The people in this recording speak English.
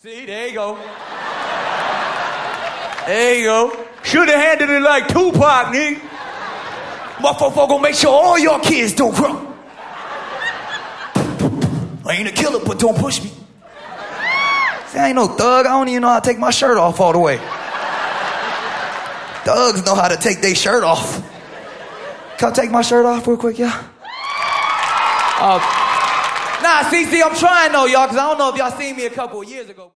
See, there you go. There you go. Should have handled it like Tupac, nigga. Motherfucker gonna make sure all your kids don't grow. I ain't a killer, but don't push me. See, I ain't no thug. I don't even know how to take my shirt off all the way. Thugs know how to take their shirt off. Can I take my shirt off real quick, y'all? Nah, see, I'm trying though, y'all, because I don't know if y'all seen me a couple of years ago.